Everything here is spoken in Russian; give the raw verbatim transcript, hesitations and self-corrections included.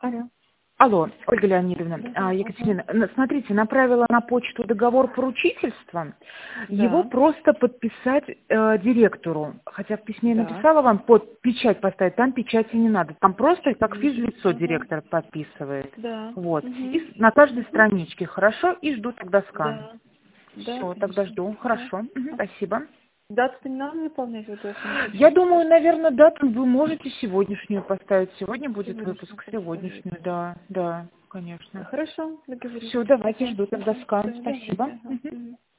Алло. Алло, Ольга Леонидовна, а, Екатерина, на- смотрите, направила на почту договор поручительства, его Да, просто подписать э, директору, хотя в письме я да. написала вам под печать поставить, там печати не надо, там просто как Вижу. физлицо Ага. директор подписывает, Да. вот, и Угу. с- на каждой страничке, хорошо, и жду тогда скан. Да. Да, Все, тогда конечно. жду, Ага. хорошо, мгм, А спасибо. дату-то не надо заполнять, вот я не хочу. Я думаю, наверное, дату вы можете сегодняшнюю поставить. Сегодня будет Сегодняшний выпуск, поставить. сегодняшнюю, да, да, конечно. Хорошо, договорились. Все, давайте, Ага. жду тогда Угу. скан. Все, давайте. Спасибо. Ага. Мгм. Угу.